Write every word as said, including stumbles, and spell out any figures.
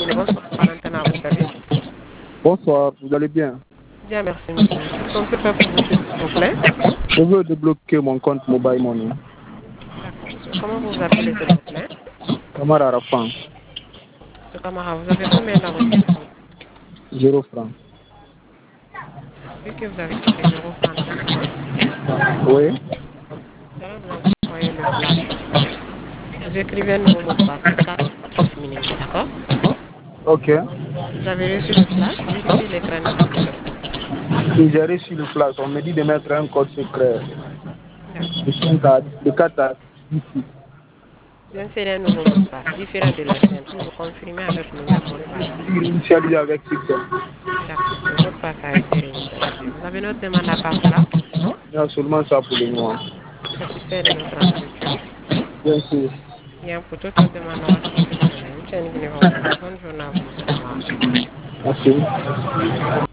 Oui, bonsoir, l'antenne à votre service. Bonsoir, vous allez bien? Bien, merci, monsieur. Qu'est-ce qu'on peut faire pour vous, s'il vous plaît? Je veux débloquer mon compte Mobile Money. D'accord, monsieur. Comment vous vous appelez, s'il vous plaît? Kamara Arafan, Monsieur Camara, vous avez combien dans votre compte? zéro franc. Vu que vous avez zéro franc dans votre compte, Oui? je vais vous envoyer le flash. Vous écrivez un nouveau mot de passe, c'est quatre minutes, d'accord? Ok. Vous avez reçu le flash? Vérifiez l'écran ne s'affiche pas. Et j'ai reçu le flash. On me dit de mettre un code secret. D'accord. De cinq à, de quatre à dix. Vous insérez un nouveau mot de passe, différent de l'ancien, puis vous confirmez avec le même mot de passe. Initialisé avec succès. D'accord. Le mot de passe a été réinitialisé. Vous avez notre demande à part cela? Il y a seulement ça pour le moment. Satisfait de notre entretien. Bien sûr. Bien, pour toute autre demande ou action que vous donnez, une chaîne de bonne journée à vous, monsieur Kamara. Merci.